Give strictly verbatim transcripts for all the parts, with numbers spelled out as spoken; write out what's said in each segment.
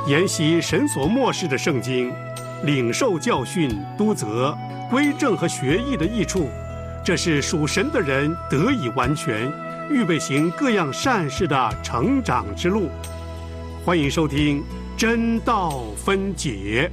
研习神所默示的圣经，领受教训、督责、归正和学艺的益处，这是属神的人得以完全，预备行各样善事的成长之路。欢迎收听真道分解。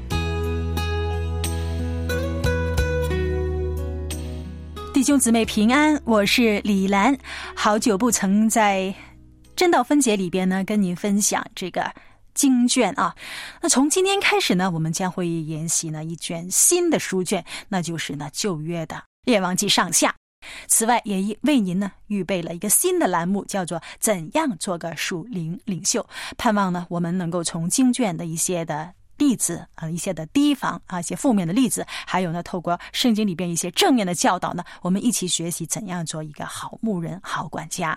弟兄姊妹平安，我是李兰。好久不曾在真道分解里边呢跟您分享这个经卷啊。那从今天开始呢，我们将会研习呢一卷新的书卷，那就是呢旧约的列王纪上下。此外也为您呢预备了一个新的栏目，叫做怎样做个属灵领袖。盼望呢我们能够从经卷的一些的例子啊，一些的提防啊，一些负面的例子，还有呢透过圣经里边一些正面的教导呢，我们一起学习怎样做一个好牧人、好管家。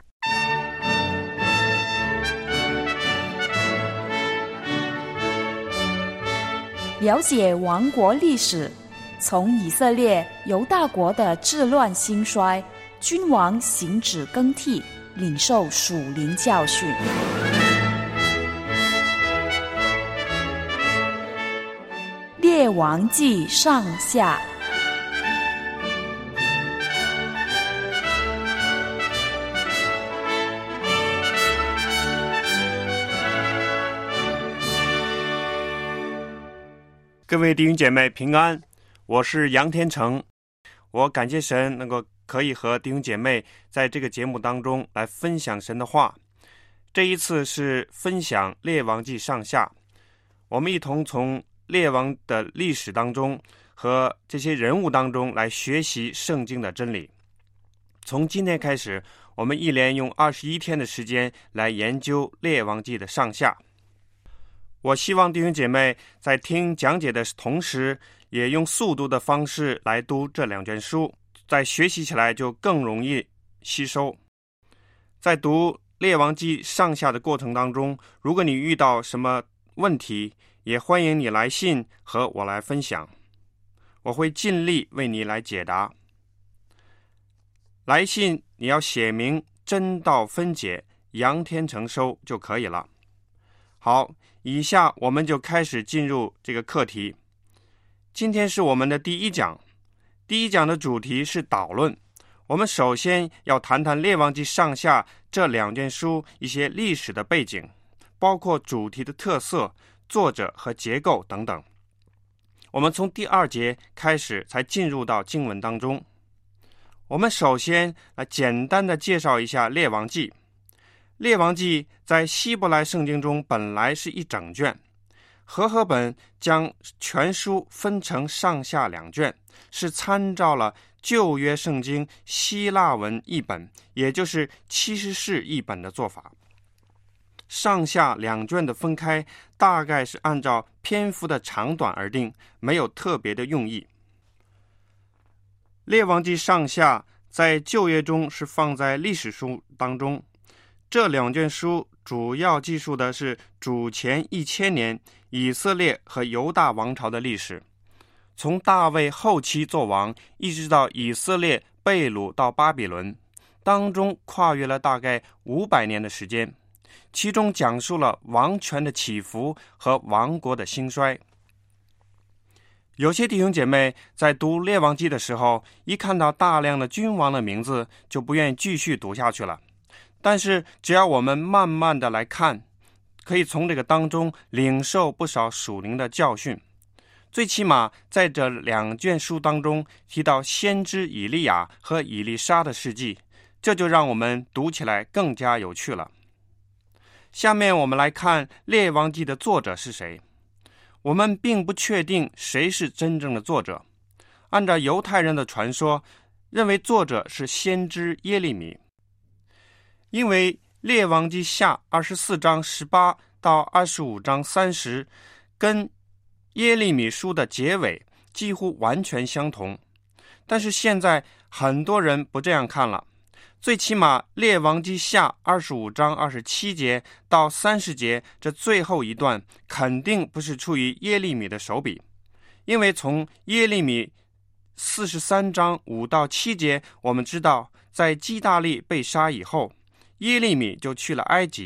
了解王国历史，从以色列、犹大国的治乱兴衰，君王行止更替，领受属灵教训。列王纪上下。 各位弟兄姐妹平安，我是杨天成。我感谢神能够可以和弟兄姐妹在这个节目当中来分享神的话。这一次是分享列王纪上下，我们一同从列王的历史当中和这些人物当中来学习圣经的真理。从今天开始，我们一连用二十一天的时间来研究列王纪的上下。我希望弟兄姐妹在听讲解的同时，也用速读的方式来读这两卷书，在学习起来就更容易吸收。在读列王纪上下的过程当中，如果你遇到什么问题，也欢迎你来信和我来分享，我会尽力为你来解答。来信你要写明真道分解杨天成收就可以了。好，以下我们就开始进入这个课题。今天是我们的第一讲，第一讲的主题是导论。我们首先要谈谈列王纪上下这两卷书一些历史的背景，包括主题的特色、作者和结构等等。我们从第二节开始才进入到经文当中。我们首先来简单的介绍一下列王纪。列王纪在希伯来圣经中本来是一整卷，和合本将全书分成上下两卷，是参照了旧约圣经希腊文译本，也就是七十士译本的做法。上下两卷的分开大概是按照篇幅的长短而定，没有特别的用意。列王纪上下在旧约中是放在历史书当中，这两卷书主要记述的是主前一千年以色列和犹大王朝的历史，从大卫后期做王一直到以色列被掳到巴比伦，当中跨越了大概五百年的时间，其中讲述了王权的起伏和王国的兴衰。有些弟兄姐妹在读列王纪的时候，一看到大量的君王的名字就不愿意继续读下去了，但是只要我们慢慢的来看，可以从这个当中领受不少属灵的教训。最起码在这两卷书当中提到先知以利亚和以利沙的事迹，这就让我们读起来更加有趣了。下面我们来看列王纪的作者是谁。我们并不确定谁是真正的作者，按照犹太人的传说，认为作者是先知耶利米。因为列王纪下二十四章十八到二十五章三十跟耶利米书的结尾几乎完全相同，但是现在很多人不这样看了。最起码列王纪下二十五章二十七节到三十节这最后一段肯定不是出于耶利米的手笔，因为从耶利米四十三章五到七节我们知道，在基大利被杀以后，耶利米就去了埃及，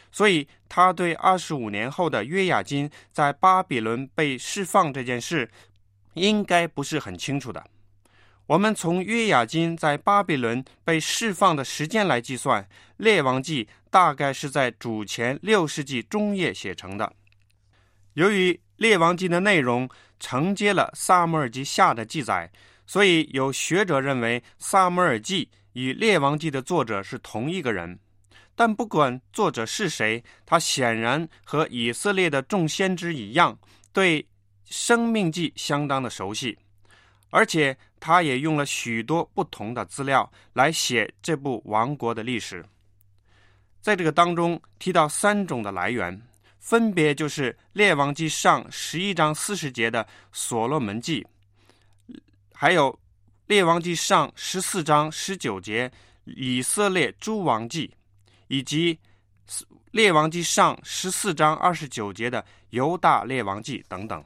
所以他对二十五年后的约雅斤在巴比伦被释放这件事应该不是很清楚的。我们从约雅斤在巴比伦被释放的时间来计算，列王记大概是在主前六世纪中叶写成的。由于列王记的内容承接了撒母耳记下的记载，所以有学者认为撒母耳记与列王记的作者是同一个人。但不管作者是谁，他显然和以色列的众先知一样，对生命记相当的熟悉，而且他也用了许多不同的资料来写这部王国的历史。在这个当中提到三种的来源，分别就是列王记上十一章四十节的所罗门记，还有列王记上十四章十九节以色列诸王记，以及列王记上十四章二十九节的犹大列王记等等。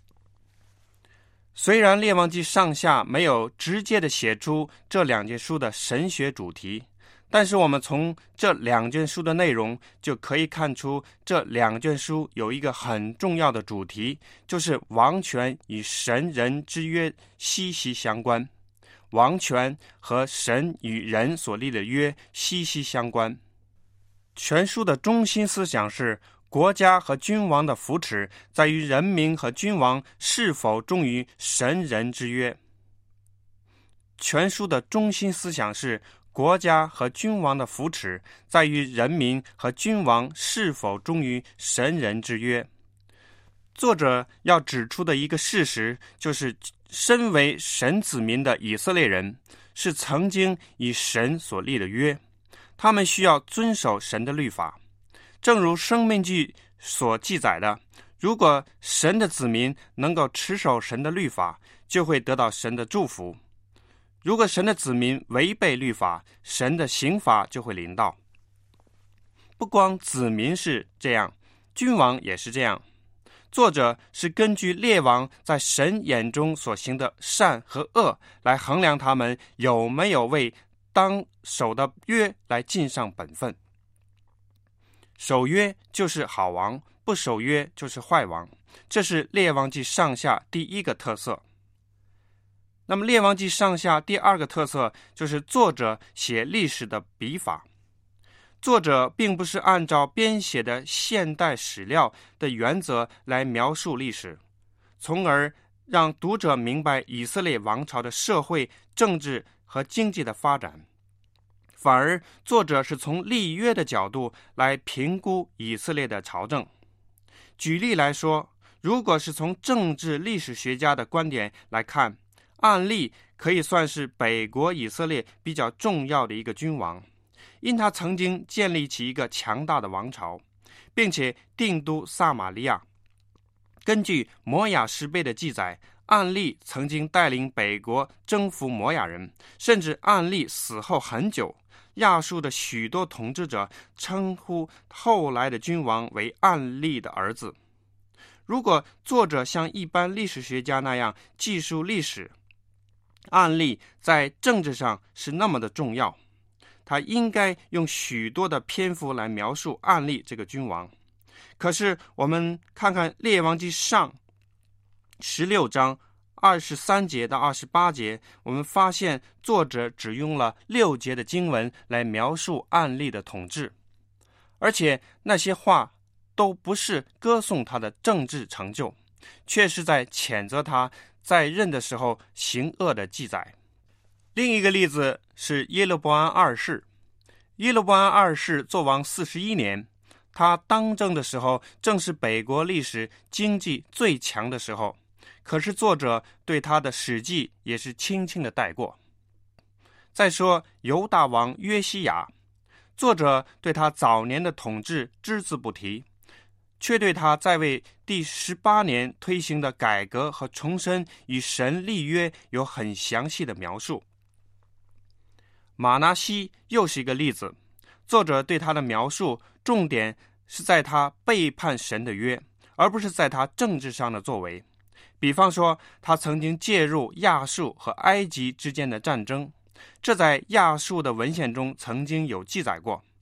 虽然列王记上下没有直接的写出这两卷书的神学主题，但是我们从这两卷书的内容就可以看出，这两卷书有一个很重要的主题，就是王权与神人之约息息相关。王权和神与人所立的约息息相关。全书的中心思想是，国家和君王的扶持在于人民和君王是否忠于神人之约。全书的中心思想是，国家和君王的扶持在于人民和君王是否忠于神人之约。作者要指出的一个事实，就是身为神子民的以色列人是曾经以神所立的约，他们需要遵守神的律法。正如申命记所记载的，如果神的子民能够持守神的律法，就会得到神的祝福；如果神的子民违背律法，神的刑罚就会临到。不光子民是这样，君王也是这样。作者是根据列王在神眼中所行的善和恶来衡量他们有没有为当守的约来尽上本分。守约就是好王，不守约就是坏王，这是列王记上下第一个特色。那么列王记上下第二个特色就是作者写历史的笔法。作者并不是按照编写的现代史料的原则来描述历史，从而让读者明白以色列王朝的社会、政治和经济的发展。反而作者是从立约的角度来评估以色列的朝政。举例来说，如果是从政治历史学家的观点来看，暗利可以算是北国以色列比较重要的一个君王，因他曾经建立起一个强大的王朝，并且定都撒玛利亚。根据摩亚诗碑的记载，暗利曾经带领北国征服摩亚人，甚至暗利死后很久，亚述的许多统治者称呼后来的君王为暗利的儿子。如果作者像一般历史学家那样记述历史，暗利在政治上是那么的重要，他应该用许多的篇幅来描述暗利这个君王。可是我们看看列王记上十六章二十三节到二十八节，我们发现作者只用了六节的经文来描述暗利的统治，而且那些话都不是歌颂他的政治成就，却是在谴责他在任的时候行恶的记载。另一个例子是耶罗波安二世。耶罗波安二世做王四十一年，他当政的时候正是北国历史经济最强的时候，可是作者对他的史记也是轻轻的带过。再说犹大王约西亚，作者对他早年的统治只字不提，却对他在位第十八年推行的改革和重申与神立约有很详细的描述。马拿西又是一个例子，作者对他的描述重点是在他背叛神的约，而不是在他政治上的作为。比方说，他曾经介入亚述和埃及之间的战争，这在亚述的文献中曾经有记载过。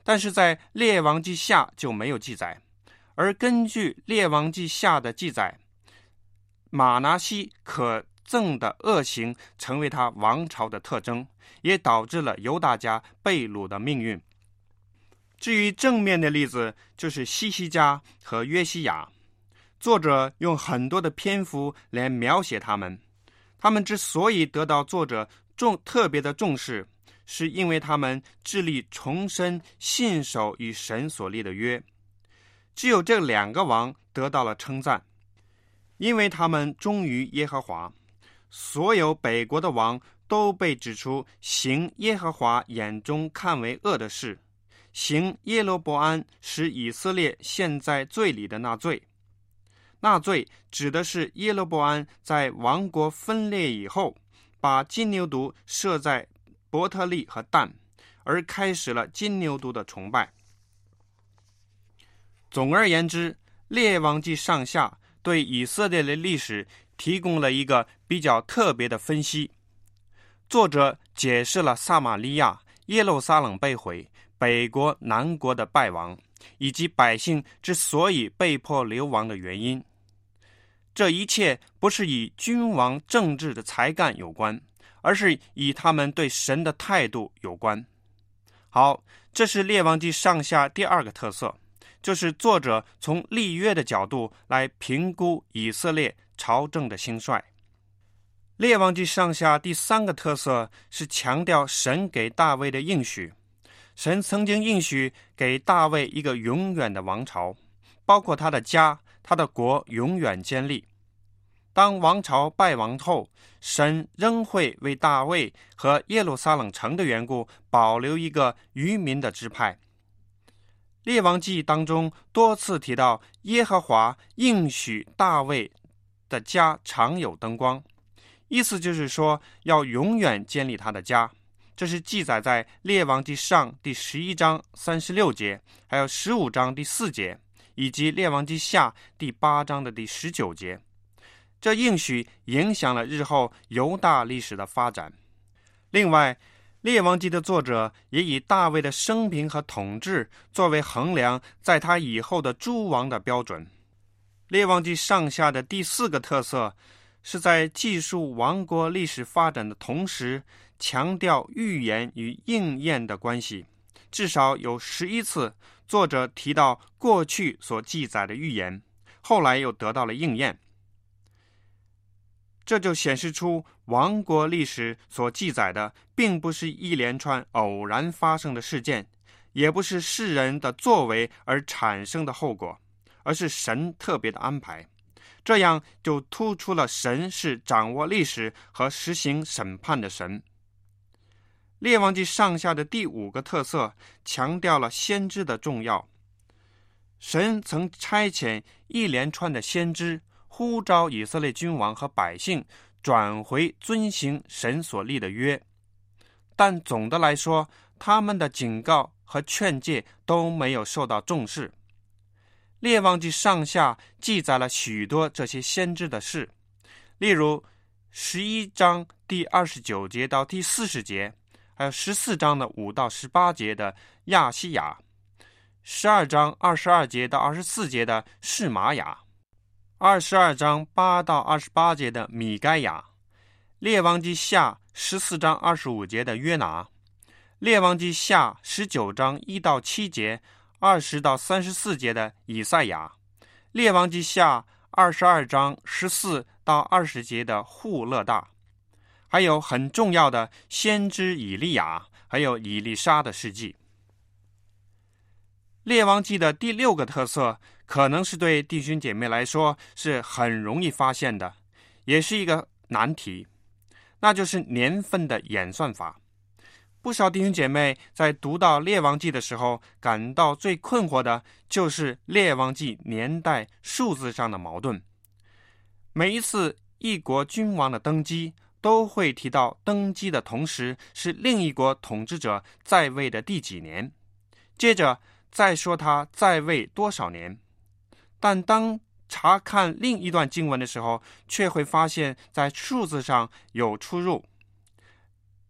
但是在列王记下就没有记载。而根据列王记下的记载，马拿西可憎的恶行成为他王朝的特征，也导致了犹大家被掳的命运。至于正面的例子，就是西西家和约西亚，作者用很多的篇幅来描写他们。他们之所以得到作者重特别的重视，是因为他们致力重申信守与神所立的约。只有这两个王得到了称赞，因为他们忠于耶和华。所有北国的王都被指出行耶和华眼中看为恶的事，行耶罗波安使以色列陷在罪里的那罪。那罪指的是耶罗波安在王国分裂以后，把金牛犊设在伯特利和但，而开始了金牛犊的崇拜。总而言之，列王记上下对以色列的历史提供了一个比较特别的分析。作者解释了撒玛利亚、耶路撒冷被毁、北国南国的败亡，以及百姓之所以被迫流亡的原因。这一切不是与君王政治的才干有关，而是与他们对神的态度有关。好，这是列王记上下第二个特色，就是作者从立约的角度来评估以色列朝政的兴衰。列王记上下第三个特色是强调神给大卫的应许。神曾经应许给大卫一个永远的王朝，包括他的家，他的国永远坚立。当王朝败亡后，神仍会为大卫和耶路撒冷城的缘故保留一个余民的支派。列王记当中多次提到耶和华应许大卫的家常有灯光，意思就是说要永远建立他的家。这是记载在列王记上第十一章三十六节，还有十五章第四节，以及列王记下第八章的第十九节。这应许影响了日后犹大历史的发展。另外，列王记的作者也以大卫的生平和统治作为衡量在他以后的诸王的标准。列王记上下的第四个特色是在记述王国历史发展的同时，强调预言与应验的关系。至少有十一次，作者提到过去所记载的预言，后来又得到了应验。这就显示出王国历史所记载的并不是一连串偶然发生的事件，也不是世人的作为而产生的后果，而是神特别的安排。这样就突出了神是掌握历史和实行审判的神。列王记上下的第五个特色强调了先知的重要。神曾差遣一连串的先知，呼召以色列君王和百姓转回遵行神所立的约，但总的来说，他们的警告和劝诫都没有受到重视。列王记上下记载了许多这些先知的事，例如十一章第二十九节到第四十节，还有十四章的五到十八节的亚西亚，十二章二十二节到二十四节的示玛雅，二十二章八到二十八节的米该亚，列王记下十四章二十五节的约拿，列王记下十九章一到七节，二十到三十四节的以赛亚，列王记下二十二章十四到二十节的户勒大，还有很重要的先知以利亚，还有以利沙的事迹。列王记的第六个特色，可能是对弟兄姐妹来说是很容易发现的，也是一个难题，那就是年份的演算法。不少弟兄姐妹在读到列王记的时候，感到最困惑的就是列王记年代数字上的矛盾。每一次一国君王的登基，都会提到登基的同时是另一国统治者在位的第几年，接着再说他在位多少年。但当查看另一段经文的时候，却会发现在数字上有出入。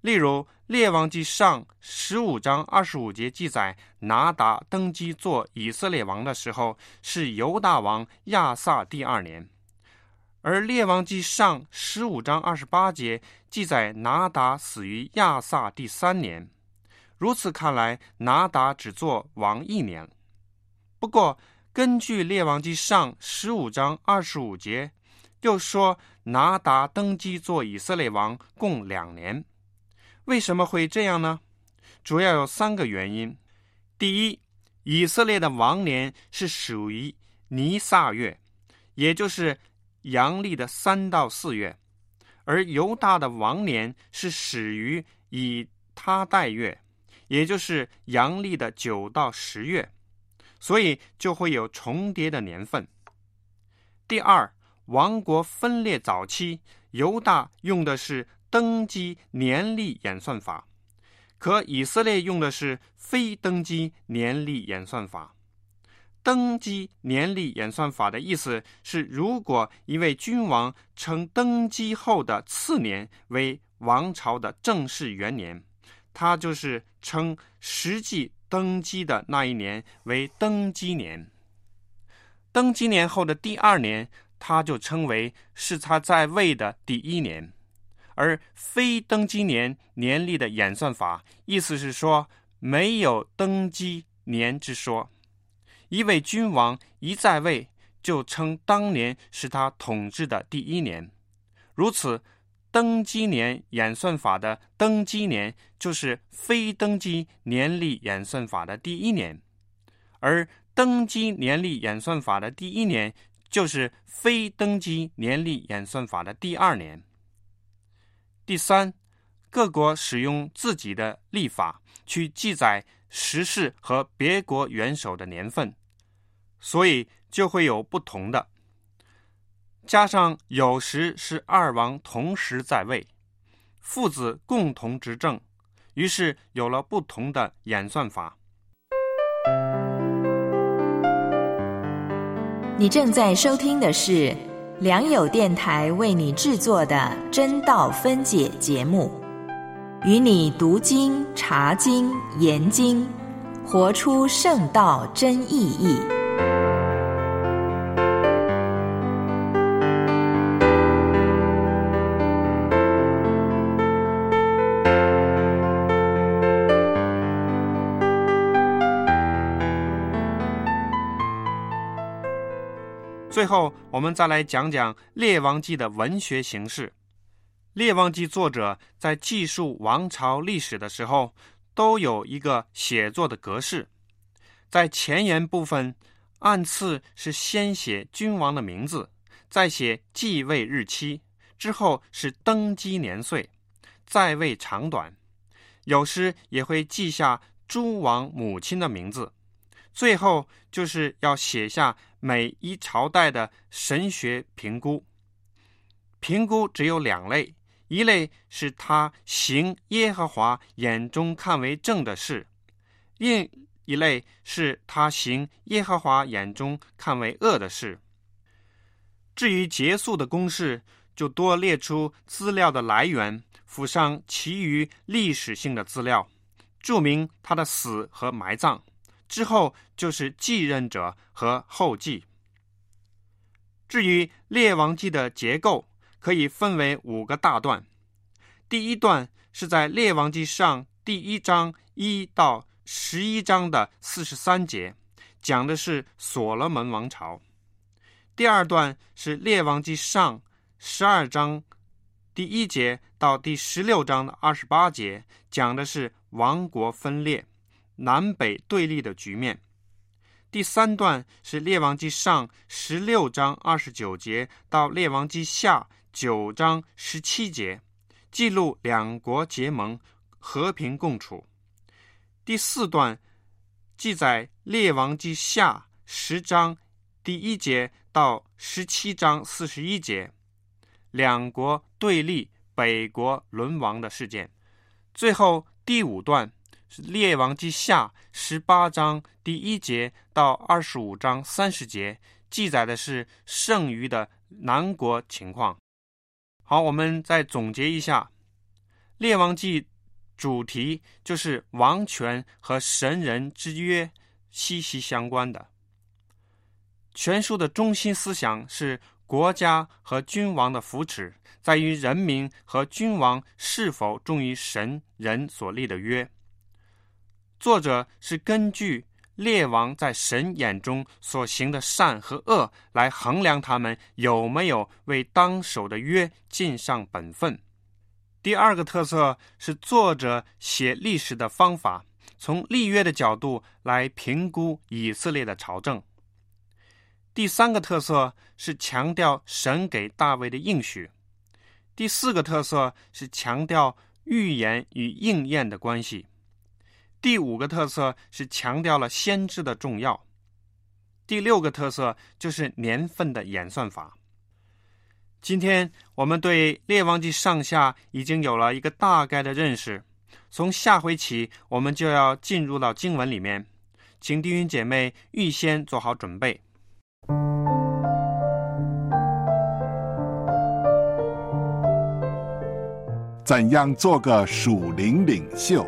例如列王记上十五章二十五节记载，拿达登基做以色列王的时候是犹大王亚撒第二年，而列王记上十五章二十八节记载拿达死于亚撒第三年。如此看来，拿达只做王一年。不过根据列王记上十五章二十五节又说拿达登基做以色列王共两年。为什么会这样呢？主要有三个原因。第一，以色列的王年是属于尼撒月，也就是阳历的三到四月，而犹大的王年是始于以他代月，也就是阳历的九到十月，所以就会有重叠的年份。第二，王国分裂早期，犹大用的是登基年历演算法，可以色列用的是非登基年历演算法。登基年历演算法的意思是，如果一位君王称登基后的次年为王朝的正式元年，他就是称实际登基的那一年为登基年。登基年后的第二年，他就称为是他在位的第一年。而非登基年年历的演算法，意思是说没有登基年之说。一位君王一在位，就称当年是他统治的第一年。如此，登基年演算法的登基年就是非登基年历演算法的第一年，而登基年历演算法的第一年就是非登基年历演算法的第二年。第三，各国使用自己的历法去记载时事和别国元首的年份，所以就会有不同的。加上有时是二王同时在位，父子共同执政，于是有了不同的演算法。 你正在收听的是良友电台为你制作的真道分解节目，与你读经、查经、研经，活出圣道真意义。 最后，我们再来讲讲《列王纪》的文学形式。《列王纪》作者在记述王朝历史的时候，都有一个写作的格式。在前言部分，按次是先写君王的名字，再写继位日期，之后是登基年岁，在位长短。有时也会记下诸王母亲的名字。最后就是要写下每一朝代的神学评估。评估只有两类，一类是他行耶和华眼中看为正的事，另一类是他行耶和华眼中看为恶的事。至于结束的公式，就多列出资料的来源，附上其余历史性的资料，注明他的死和埋葬。之后就是继任者和后继。至于列王纪的结构，可以分为五个大段。第一段是在列王纪上第一章一到十一章的四十三节，讲的是所罗门王朝。第二段是列王纪上十二章第一节到第十六章的二十八节，讲的是王国分裂，南北对立的局面。第三段是列王纪上十六章二十九节到列王纪下九章十七节，记录两国结盟，和平共处。第四段记载列王纪下十章第一节到十七章四十一节，两国对立，北国沦亡的事件。最后第五段是列王纪下十八章第一节到二十五章三十节，记载的是剩余的南国情况。好，我们再总结一下，列王纪主题就是王权和神人之约息息相关的。全书的中心思想是国家和君王的福祉在于人民和君王是否忠于神人所立的约。作者是根据列王在神眼中所行的善和恶来衡量他们有没有为当守的约尽上本分。第二个特色是作者写历史的方法，从立约的角度来评估以色列的朝政。第三个特色是强调神给大卫的应许。第四个特色是强调预言与应验的关系。第五个特色是强调了先知的重要。第六个特色就是年份的演算法。今天我们对列王记上下已经有了一个大概的认识，从下回起我们就要进入到经文里面，请弟兄姐妹预先做好准备。 怎样做个属灵领袖？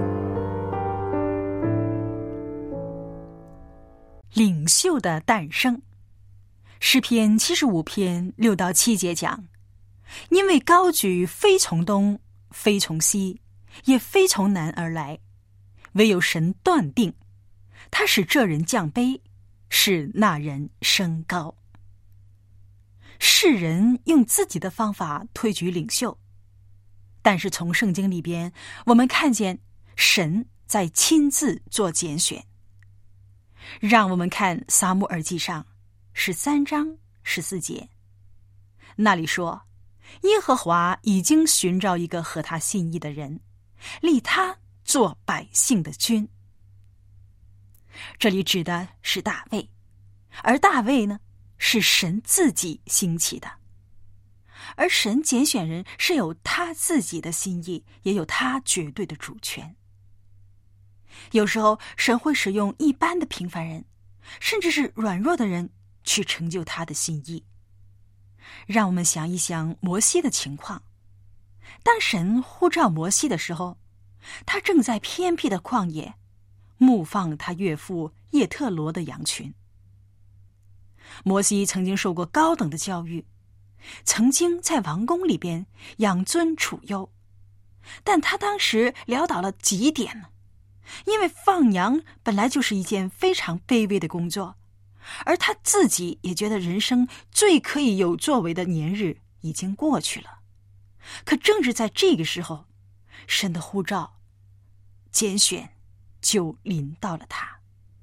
领袖的诞生。诗篇七十五篇六到七节讲，因为高举非从东，非从西，也非从南而来，唯有神断定，他使这人降卑，使那人升高。世人用自己的方法推举领袖，但是从圣经里边，我们看见神在亲自做拣选。让我们看撒母耳记上十三章十四节，那里说，耶和华已经寻找一个合他心意的人，立他做百姓的君。这里指的是大卫，而大卫呢，是神自己兴起的。而神拣选人是有他自己的心意，也有他绝对的主权。有时候神会使用一般的平凡人，甚至是软弱的人去成就他的心意。让我们想一想摩西的情况。当神呼召摩西的时候，他正在偏僻的旷野牧放他岳父叶特罗的羊群。摩西曾经受过高等的教育，曾经在王宫里边养尊处优，但他当时潦倒了极点呢。因为放羊本来就是一件非常卑微的工作，而他自己也觉得人生最可以有作为的年日已经过去了。可正是在这个时候，神的呼召拣选就临到了他。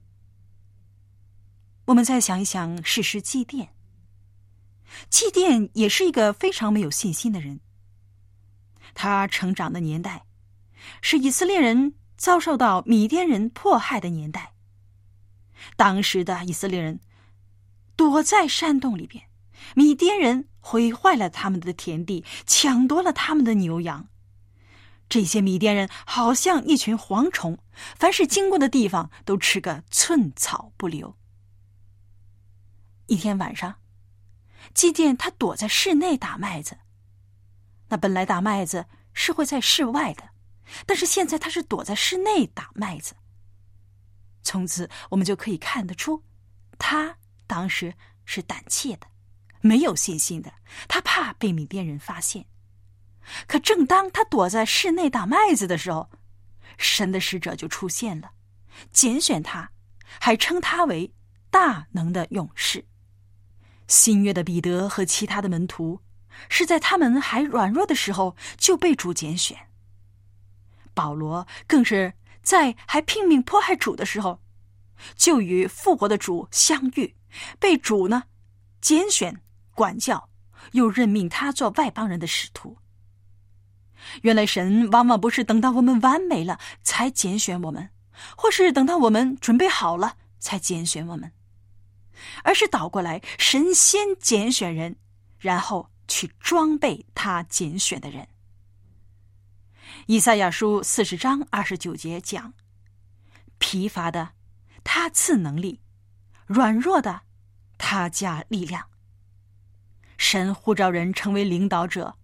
我们再想一想士师基甸，基甸也是一个非常没有信心的人。他成长的年代是以色列人遭受到米甸人迫害的年代。当时的以色列人躲在山洞里边，米甸人毁坏了他们的田地，抢夺了他们的牛羊。这些米甸人好像一群蝗虫，凡是经过的地方都吃个寸草不留。一天晚上，基甸他躲在室内打麦子。那本来打麦子是会在室外的，但是现在他是躲在室内打麦子。从此我们就可以看得出，他当时是胆怯的，没有信心的，他怕被米甸人发现。可正当他躲在室内打麦子的时候，神的使者就出现了，拣选他，还称他为大能的勇士。新约的彼得和其他的门徒是在他们还软弱的时候就被主拣选。保罗更是在还拼命迫害主的时候，就与复活的主相遇，被主呢拣选管教，又任命他做外邦人的使徒。原来神往往不是等到我们完美了才拣选我们，或是等到我们准备好了才拣选我们，而是倒过来，神先拣选人，然后去装备他拣选的人。以赛亚书四十章二十九节讲，疲乏的他赐能力，软弱的他加力量。神呼召人成为领导者，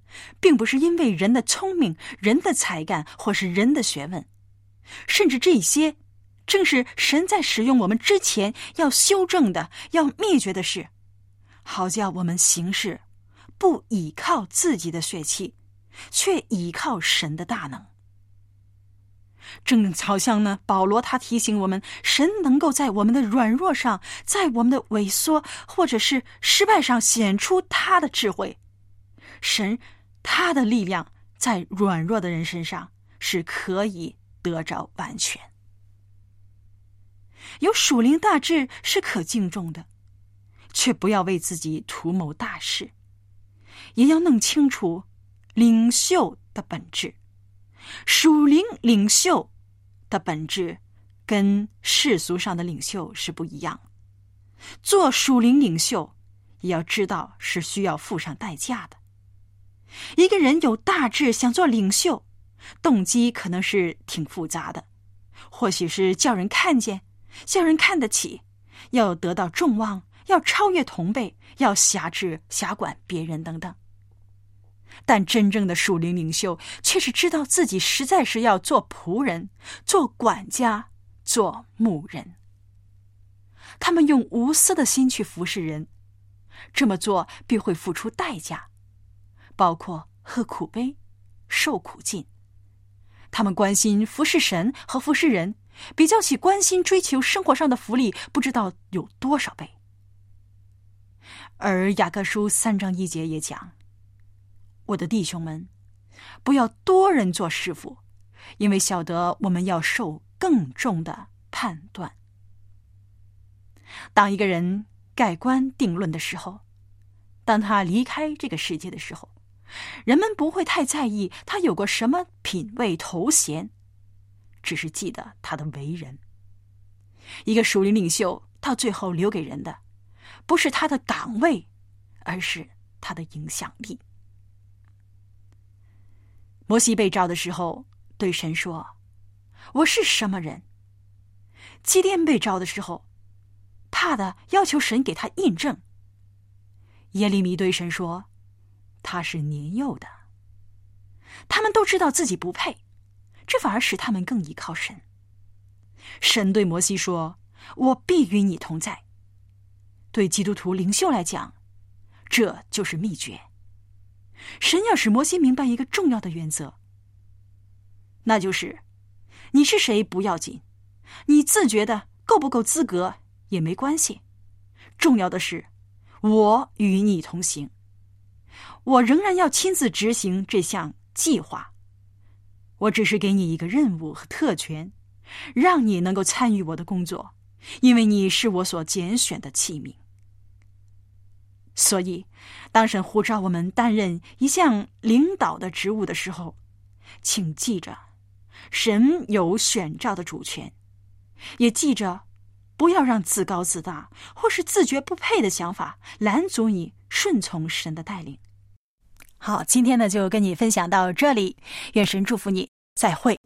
并不是因为人的聪明、人的才干或是人的学问，甚至这些正是神在使用我们之前要修正的、要灭绝的事，好叫我们行事不倚靠自己的血气，却倚靠神的大能。正好像呢，保罗他提醒我们，神能够在我们的软弱上，在我们的萎缩或者是失败上显出他的智慧。神他的力量在软弱的人身上是可以得着完全。有属灵大志是可敬重的，却不要为自己图谋大事，也要弄清楚领袖的本质。属灵领袖的本质跟世俗上的领袖是不一样。做属灵领袖也要知道是需要付上代价的。一个人有大志想做领袖，动机可能是挺复杂的，或许是叫人看见，叫人看得起，要得到众望，要超越同辈，要辖制辖管别人等等。但真正的属灵领袖却是知道自己实在是要做仆人，做管家，做牧人。他们用无私的心去服侍人，这么做必会付出代价，包括喝苦杯，受苦尽。他们关心服侍神和服侍人，比较起关心追求生活上的福利，不知道有多少倍。而雅各书三章一节也讲，我的弟兄们，不要多人做师傅，因为晓得我们要受更重的判断。当一个人盖棺定论的时候，当他离开这个世界的时候，人们不会太在意他有过什么品位头衔，只是记得他的为人。一个属灵领袖到最后留给人的，不是他的岗位，而是他的影响力。摩西被召的时候对神说，我是什么人？基甸被召的时候，怕的要求神给他印证。耶利米对神说，他是年幼的。他们都知道自己不配，这反而使他们更依靠神。神对摩西说，我必与你同在。对基督徒领袖来讲，这就是秘诀。神要使摩西明白一个重要的原则，那就是你是谁不要紧，你自觉的够不够资格也没关系，重要的是我与你同行，我仍然要亲自执行这项计划。我只是给你一个任务和特权，让你能够参与我的工作，因为你是我所拣选的器皿。所以当神呼召我们担任一项领导的职务的时候，请记着神有选召的主权，也记着不要让自高自大或是自觉不配的想法拦阻你顺从神的带领。好，今天呢就跟你分享到这里，愿神祝福你，再会。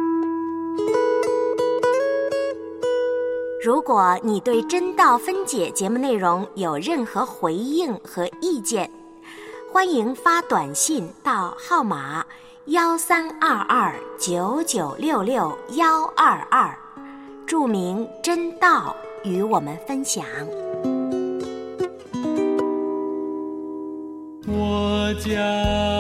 如果你对真道分解节目内容有任何回应和意见，欢迎发短信到号码幺三二二九九六六幺二二，注明真道与我们分享。 我家